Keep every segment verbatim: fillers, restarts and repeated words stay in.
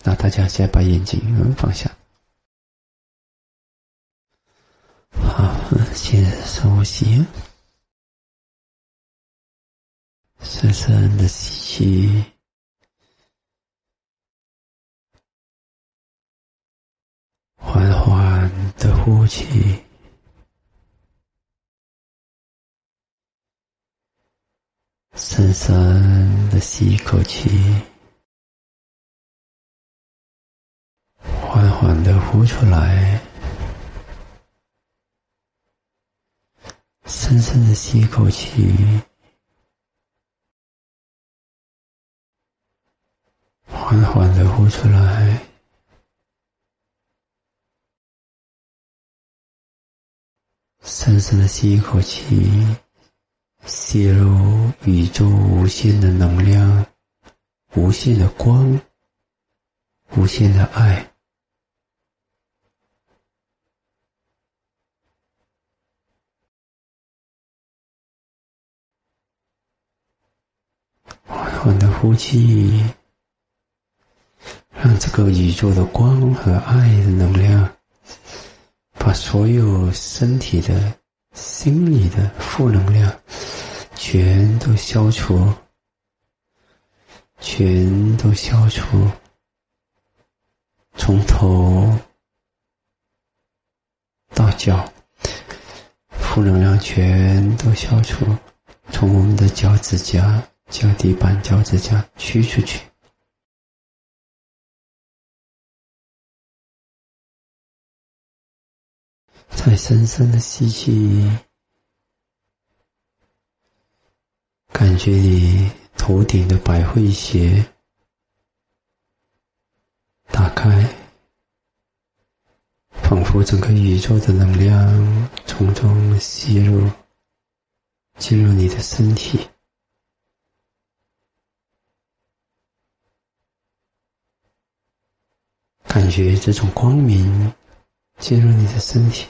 那大家现在把眼睛放下。好，现在深呼吸，深深的吸气，缓缓的呼气，深深的吸一口气，缓缓的呼出来，深深的吸一口气，缓缓的呼出来，深深的吸一口气，吸入宇宙无限的能量，无限的光，无限的爱。缓缓的呼气，让这个宇宙的光和爱的能量把所有身体的、心理的负能量全都消除，全都消除，从头到脚，负能量全都消除，从我们的脚趾甲、脚底板、脚趾甲驱出去。再深深的吸气，感觉你头顶的百会穴打开，仿佛整个宇宙的能量从中吸入，进入你的身体。感觉这种光明进入你的身体。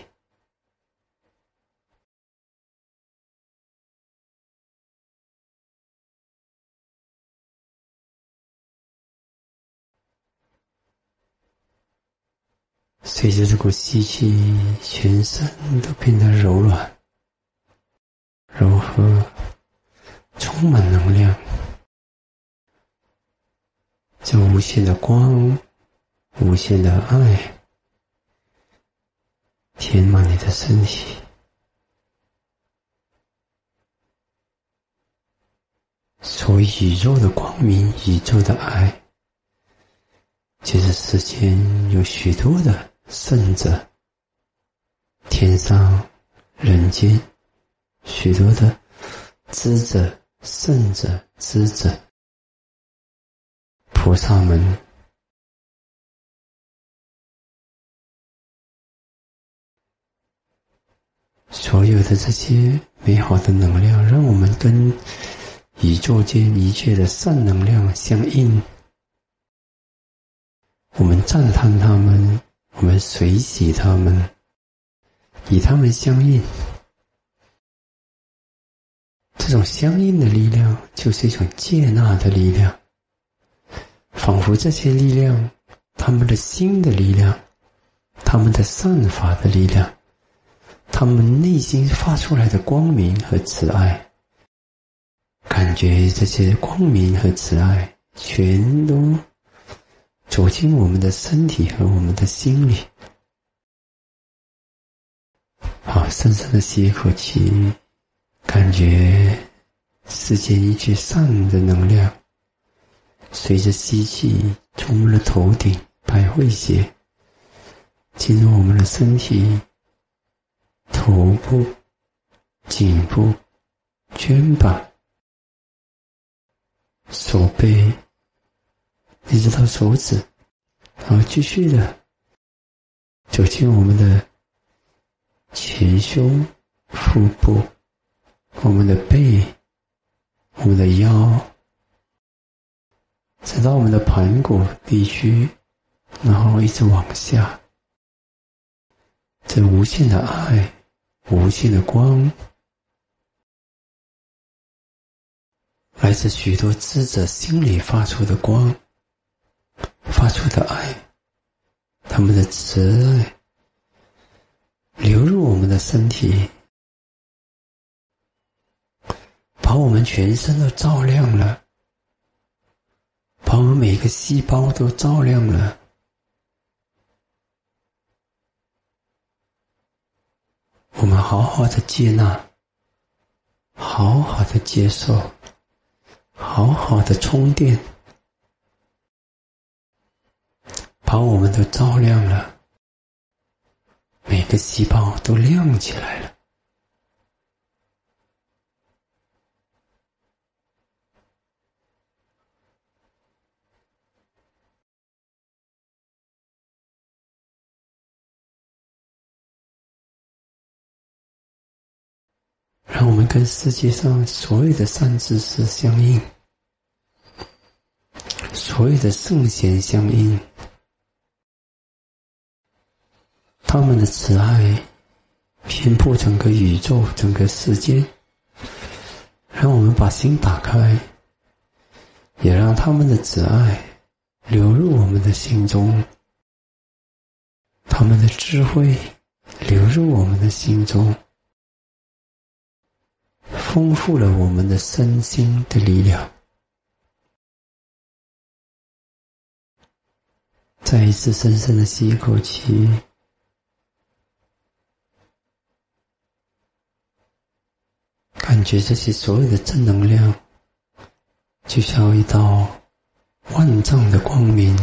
随着这股吸气，全身都变得柔软、柔和，充满能量。这无限的光、无限的爱填满你的身体。所谓宇宙的光明、宇宙的爱，就是世间有许多的圣者，天上人间许多的知者、圣者、知者、菩萨们，所有的这些美好的能量，让我们跟宇宙间一切的善能量相应。我们赞叹他们，我们随喜他们，与他们相应。这种相应的力量就是一种接纳的力量，仿佛这些力量，他们的心的力量，他们的善法的力量，他们内心发出来的光明和慈爱，感觉这些光明和慈爱全都走进我们的身体和我们的心里。好，深深的吸一口气，感觉世间一切善的能量随着吸气从我们的头顶百会穴进入我们的身体，头部、颈部、肩膀、手背，一直到手指，然后继续的走进我们的前胸、腹部，我们的背，我们的腰，直到我们的盘骨地区，然后一直往下。这无限的爱，无限的光，来自许多智者心里发出的光， 发出的爱，他们的慈爱流入我们的身体，把我们全身都照亮了，把我们每个细胞都照亮了。我们好好的接纳，好好的接受，好好的充电，把我们都照亮了，每个细胞都亮起来了。让我们跟世界上所有的善知识相应，所有的圣贤相应，他们的慈爱遍布整个宇宙，整个世界。让我们把心打开，也让他们的慈爱流入我们的心中，他们的智慧流入我们的心中，丰富了我们的身心的力量。再一次深深的吸一口气，感觉这些所有的正能量就像一道万丈的光明，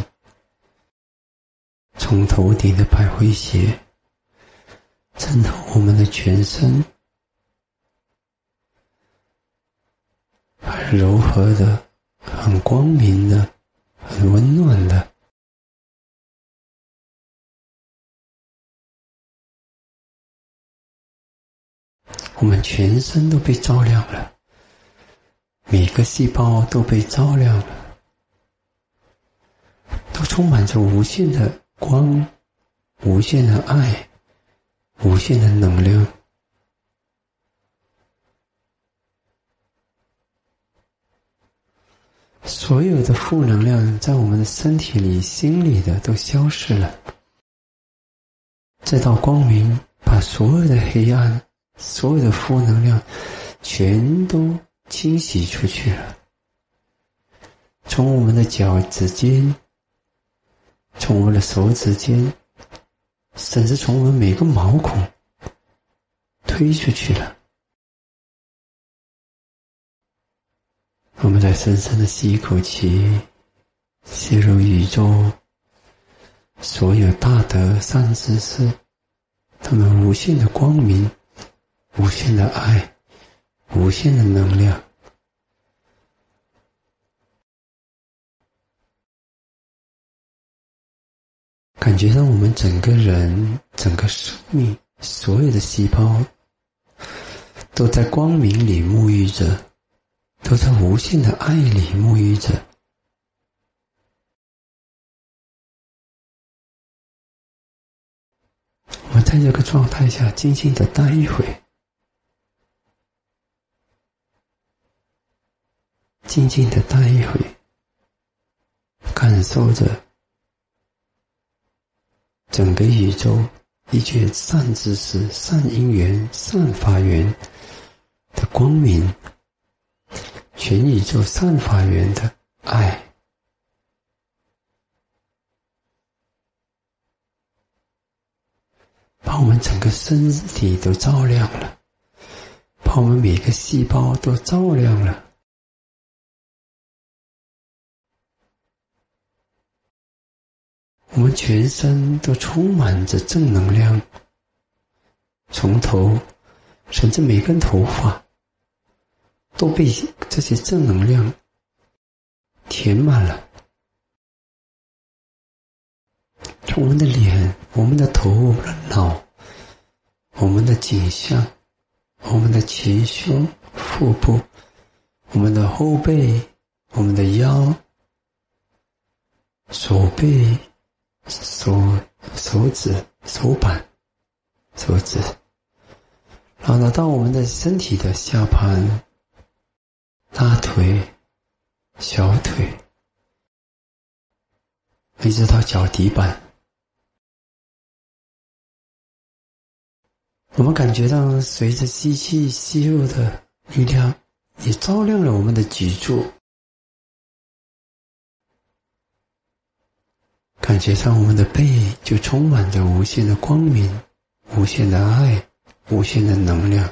从头顶的百会穴渗透我们的全身，很柔和的，很光明的，很温暖的。我们全身都被照亮了，每个细胞都被照亮了，都充满着无限的光，无限的爱，无限的能量。所有的负能量在我们的身体里、心里的都消失了。这道光明把所有的黑暗、所有的负能量全都清洗出去了，从我们的脚趾尖，从我们的手指尖，甚至从我们每个毛孔推出去了。我们再深深的吸一口气，吸入宇宙所有大德善知识，他们无限的光明，无限的爱，无限的能量。感觉到我们整个人、整个生命，所有的细胞都在光明里沐浴着，都在无限的爱里沐浴着。我们在这个状态下静静的待一会，静静的待一会，感受着整个宇宙一切善知识、善因缘、善法缘的光明，全宇宙善法缘的爱，把我们整个身体都照亮了，把我们每个细胞都照亮了。我们全身都充满着正能量，从头甚至每根头发都被这些正能量填满了。从我们的脸、我们的头、我们的脑、我们的颈项、我们的前胸、腹部、我们的后背、我们的腰、手背、手手指、手板、手指，然后拿到我们的身体的下盘、大腿、小腿、 一直到脚底板。我们感觉到随着吸气吸入的力量，也照亮了我们的脊柱，感觉上我们的背就充满着无限的光明，无限的爱，无限的能量。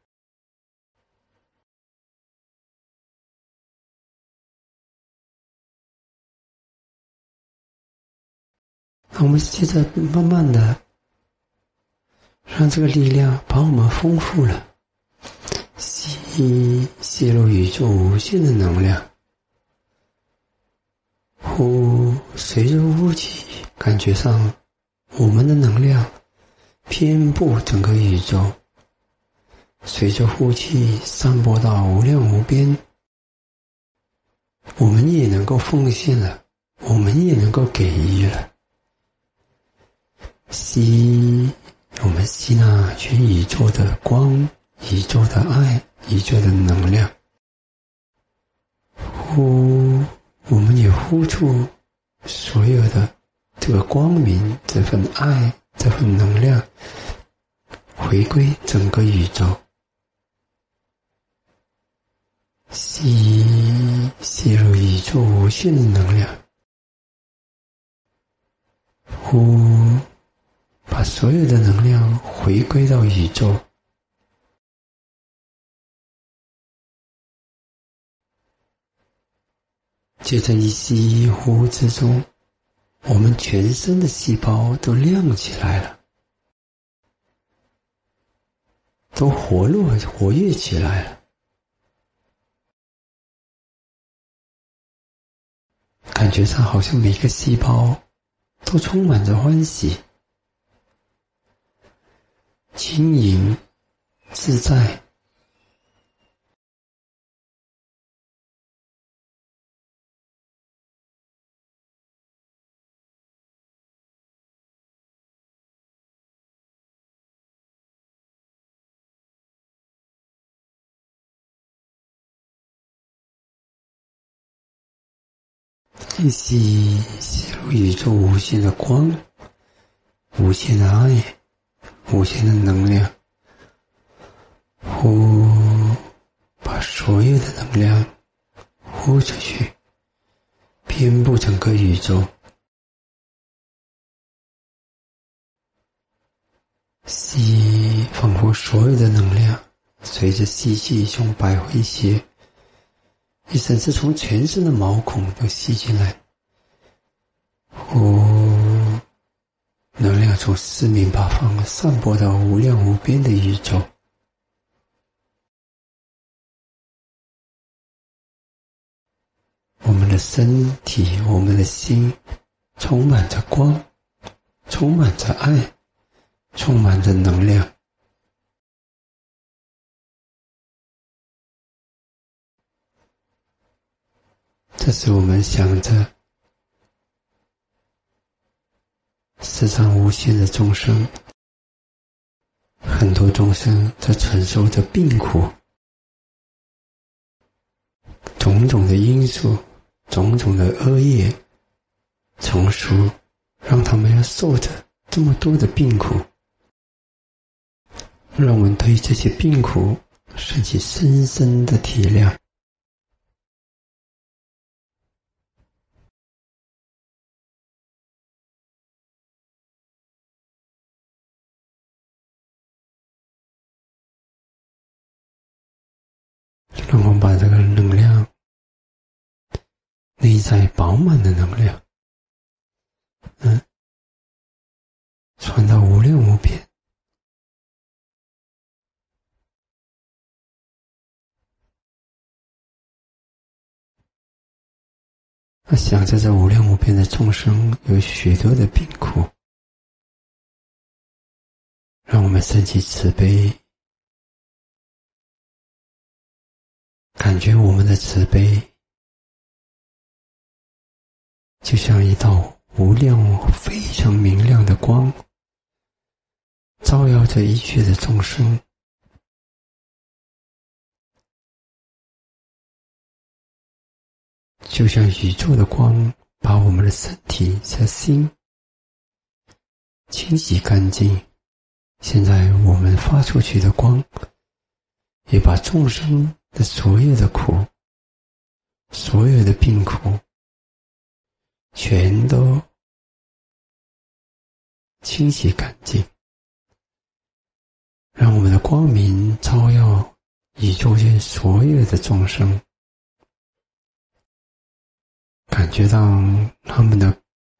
那我们接着慢慢的让这个力量把我们丰富了，吸吸入宇宙无限的能量，呼随着呼气，感觉上我们的能量遍布整个宇宙，随着呼气散播到无量无边。我们也能够奉献了，我们也能够给予了。吸，我们吸纳全宇宙的光，宇宙的爱，宇宙的能量。呼，我们也呼出所有的这个光明，这份爱，这份能量，回归整个宇宙。吸，吸入宇宙无限的能量。呼，把所有的能量回归到宇宙。接着一吸一呼之中，我们全身的细胞都亮起来了，都活络活跃起来了，感觉上好像每个细胞都充满着欢喜，轻盈自在。一吸吸入宇宙无限的光，无限的爱，无限的能量。呼，把所有的能量呼出去，遍布整个宇宙。吸，仿佛所有的能量随着吸气从百会穴一甚至从全身的毛孔都吸进来。呼，能量从四面八方散播到无量无边的宇宙。我们的身体，我们的心充满着光，充满着爱，充满着能量。这是我们想着世上无限的众生，很多众生在承受着病苦，种种的因素，种种的恶业成熟，让他们要受着这么多的病苦。让我们对这些病苦升起深深的体谅。让我们把这个能量，内在饱满的能量，嗯，传到无量无边。那想着这无量无边的众生有许多的病苦，让我们升起慈悲，感觉我们的慈悲就像一道无量非常明亮的光，照耀着一切的众生。就像宇宙的光把我们的身体和心清洗干净。现在我们发出去的光，也把众生的所有的苦、所有的病苦，全都清洗干净，让我们的光明照耀宇宙间所有的众生，感觉到他们的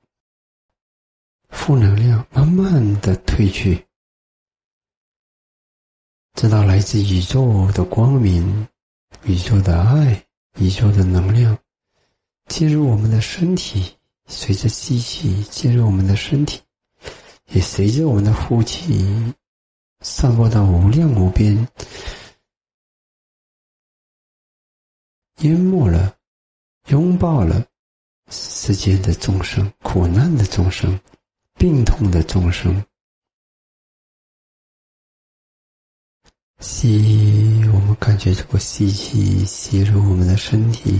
负能量慢慢的退去，知道来自宇宙的光明、宇宙的爱、宇宙的能量进入我们的身体，随着吸气进入我们的身体，也随着我们的呼气散播到无量无边，淹没了、拥抱了世间的众生、苦难的众生、病痛的众生。吸，我们感觉这个吸气吸入我们的身体，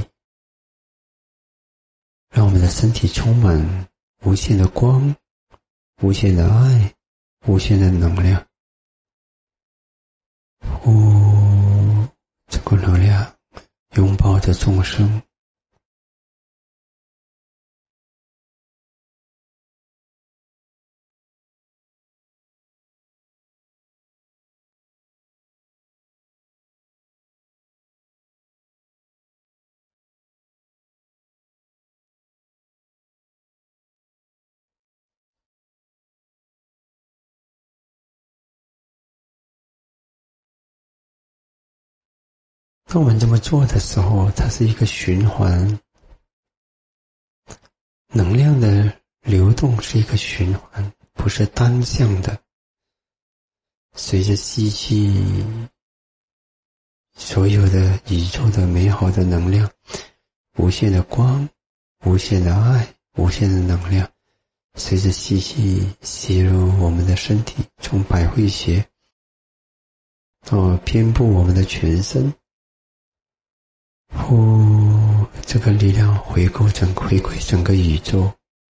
让我们的身体充满无限的光、无限的爱、无限的能量。呼，这个能量拥抱着众生，当我们这么做的时候，它是一个循环，能量的流动是一个循环，不是单向的。随着吸气，所有的宇宙的美好的能量，无限的光、无限的爱、无限的能量，随着吸气吸入我们的身体，从百会穴到遍布我们的全身。呼，这个力量回归整回归整个宇宙，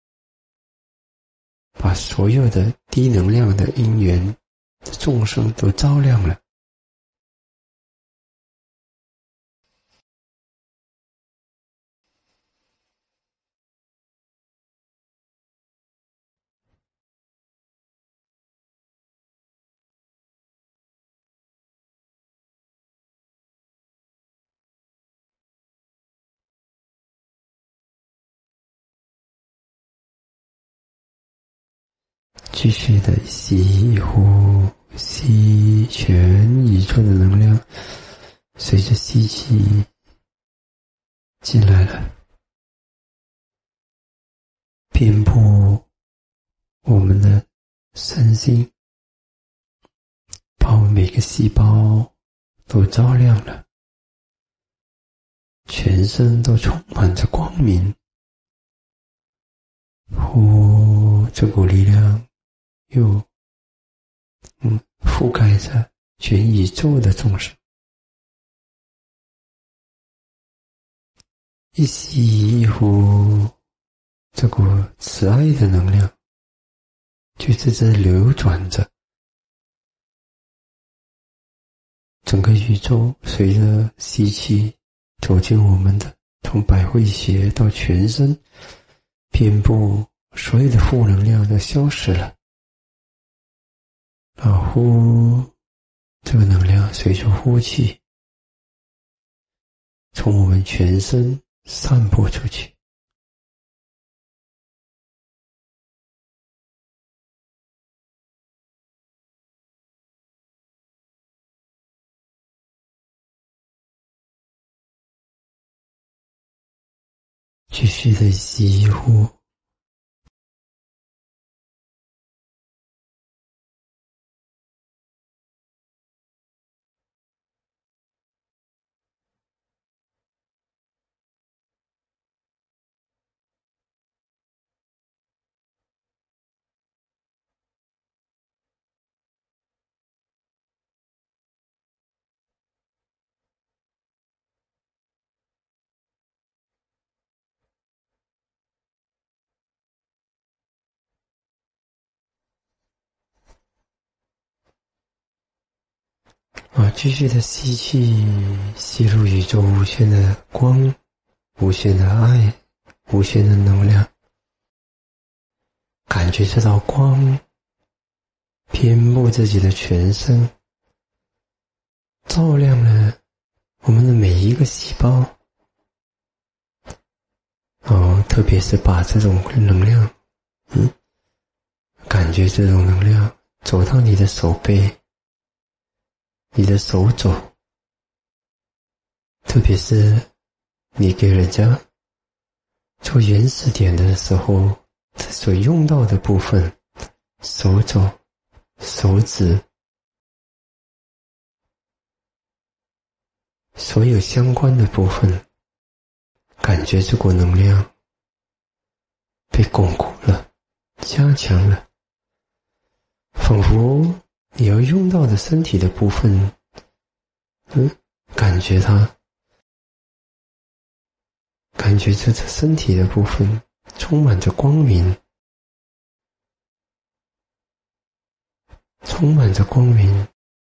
把所有的低能量的因缘的众生都照亮了。继续的吸呼，吸全宇宙的能量，随着吸气进来了，遍布我们的身心，把我们每个细胞都照亮了，全身都充满着光明。呼，这股力量又嗯覆盖着全宇宙的众生。一吸一呼，这股慈爱的能量就在这流转着，整个宇宙随着吸气走进我们的，从百会穴到全身，遍布所有的负能量都消失了。然后呼，这个能量随着呼气从我们全身散播出去。继续的吸呼， 继续的吸气，吸入宇宙无限的光，无限的爱，无限的能量。感觉这道光遍布自己的全身，照亮了我们的每一个细胞。哦，特别是把这种能量，嗯，感觉这种能量走到你的手背，你的手肘，特别是你给人家做原始点的时候所用到的部分，手肘、手指，所有相关的部分，感觉这股能量被巩固了，加强了，仿佛你要用到的身体的部分，嗯，感觉它，感觉这身体的部分充满着光明，充满着光明，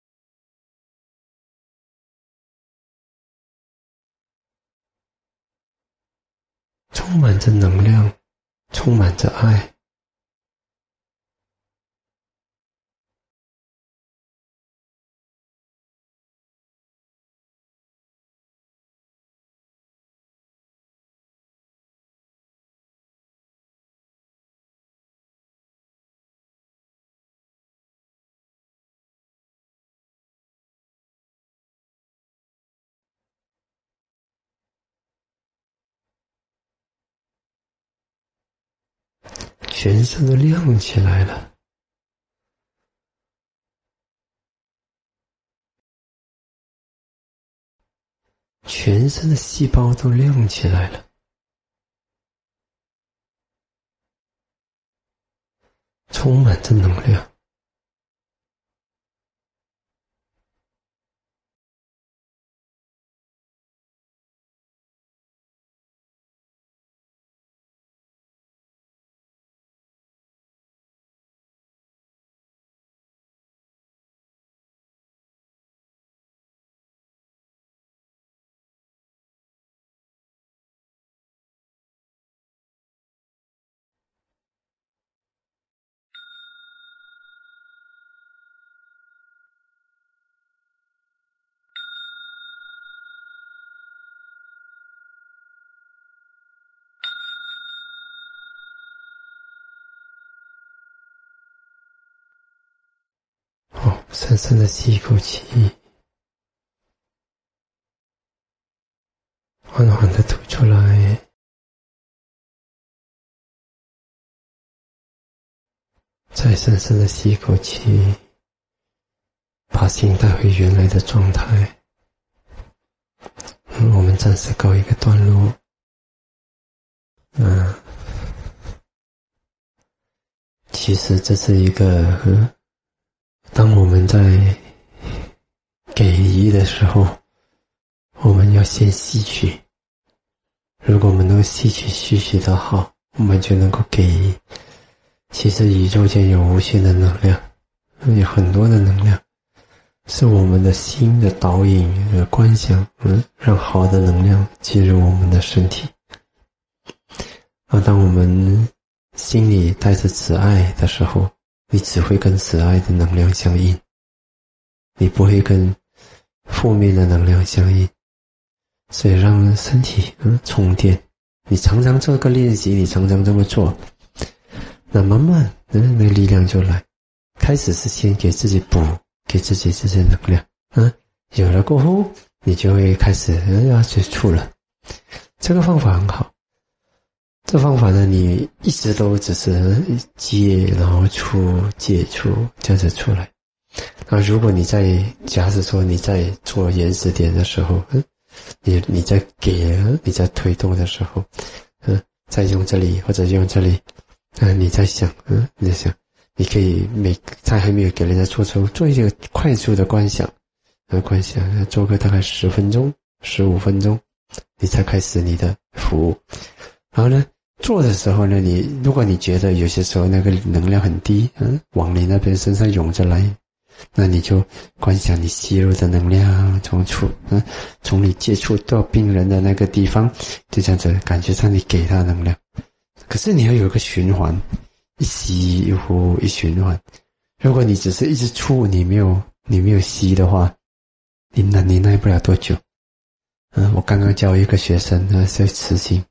充满着能量，充满着爱。全身都亮起来了，全身的细胞都亮起来了，充满着能量。好，深深的吸一口气，缓缓的吐出来，再深深的吸一口气，把心带回原来的状态。嗯，我们暂时告一个段落。嗯，其实这是一个，嗯，当我们在给予的时候，我们要先吸取。如果我们能吸取吸取的好，我们就能够给予。其实宇宙间有无限的能量，有很多的能量，是我们的心的导引和观想，嗯，让好的能量进入我们的身体。而当我们心里带着慈爱的时候，你只会跟慈爱的能量相应，你不会跟负面的能量相应。所以让身体嗯充电，你常常做个练习，你常常这么做，那慢慢嗯那力量就来。开始是先给自己补，给自己这些能量，嗯，有了过后，你就会开始嗯要接触了。这个方法很好。这方法呢，你一直都只是接，然后出，接出，这样子出来。那如果你在，假使说你在做原始点的时候，嗯，你你在给，你在推动的时候，嗯，在用这里或者用这里，嗯，你在想，嗯，你在想，你可以每在还没有给人家做出做一个快速的观想，呃，观想做个大概十分钟、十五分钟，你才开始你的服务。然后呢？做的时候呢，你如果你觉得有些时候那个能量很低，嗯，往你那边身上涌着来， 那你就观想你吸入的能量从处嗯，从你接触到病人的那个地方，就这样子感觉上你给他能量。可是你要有一个循环，一吸一呼一循环。如果你只是一直出，你没有你没有吸的话，你耐你耐不了多久。嗯，我刚刚教一个学生呢是慈心，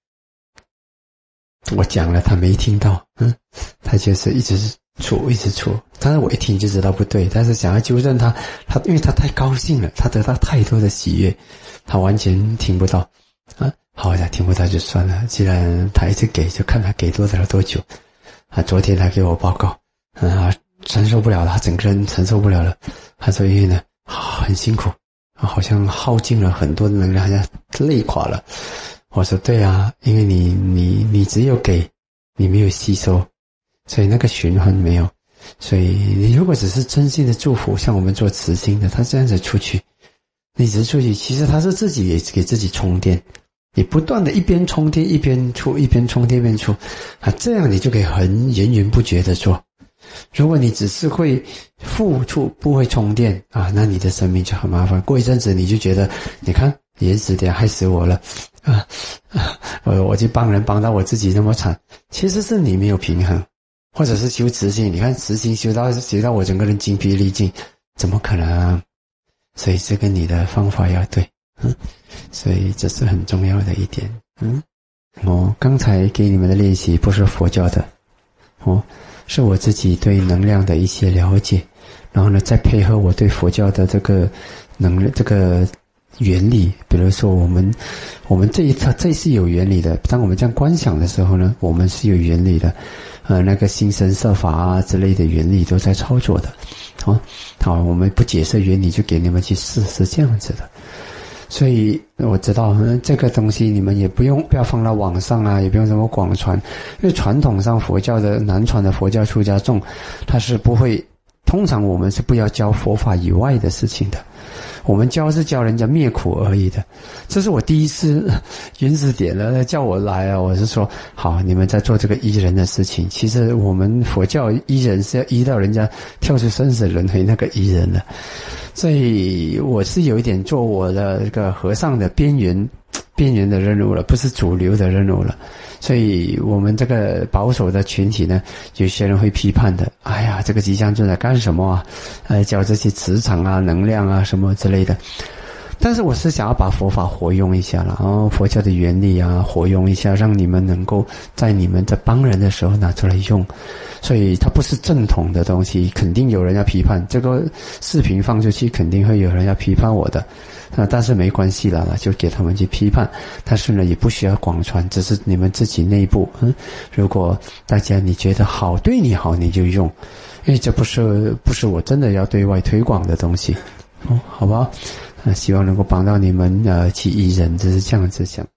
我讲了他没听到，嗯，他就是一直出一直出，但是我一听就知道不对，但是想要纠正他，他因为他太高兴了，他得到太多的喜悦，他完全听不到啊。好的，听不到就算了，既然他一直给，就看他给多少多久啊。昨天他给我报告，啊，承受不了了，他整个人承受不了了，他说因为呢、啊、很辛苦，好像耗尽了很多的能量，好像累垮了。我说对啊，因为你你你只有给，你没有吸收，所以那个循环没有。所以你如果只是真心的祝福，像我们做慈心的，他这样子出去，你只是出去，其实他是自己也给自己充电，你不断的一边充电一边出，一边充电一边出啊，这样你就可以很源源不绝的做。如果你只是会付出不会充电啊，那你的生命就很麻烦。过一阵子你就觉得，你看延迟点害死我了啊！啊我我去帮人帮到我自己那么惨，其实是你没有平衡，或者是修慈心，你看慈心修到修到我整个人精疲力尽，怎么可能？所以这个你的方法要对，嗯，所以这是很重要的一点，嗯。我刚才给你们的练习不是佛教的，哦。是我自己对能量的一些了解，然后呢，再配合我对佛教的这个能量这个原理，比如说我们我们这一套这是有原理的。当我们这样观想的时候呢，我们是有原理的，呃，那个心神摄法啊之类的原理都在操作的。好，好，我们不解释原理，就给你们去试，是这样子的。所以我知道、嗯、这个东西你们也不用不要放到网上啊，也不用什么广传，因为传统上佛教的南传的佛教出家众，他是不会，通常我们是不要教佛法以外的事情的，我们教是教人家灭苦而已的。这是我第一次原始点了叫我来啊，我是说好，你们在做这个医人的事情，其实我们佛教医人是要医到人家跳出生死轮回那个医人的。所以我是有一点做我的这个和尚的边缘边缘的任务了，不是主流的任务了。所以我们这个保守的群体呢，有些人会批判的，哎呀，这个吉祥尊在干什么啊？呃，教这些磁场啊、能量啊什么之类的。但是我是想要把佛法活用一下了，然后佛教的原理啊活用一下，让你们能够在你们在帮人的时候拿出来用。所以它不是正统的东西，肯定有人要批判，这个视频放出去肯定会有人要批判我的啊，但是没关系了，就给他们去批判，但是呢也不需要广传，只是你们自己内部，嗯，如果大家你觉得好，对你好你就用，因为这不是不是我真的要对外推广的东西，哦，好不好？啊，希望能够帮到你们呃去医人，就是这样子想。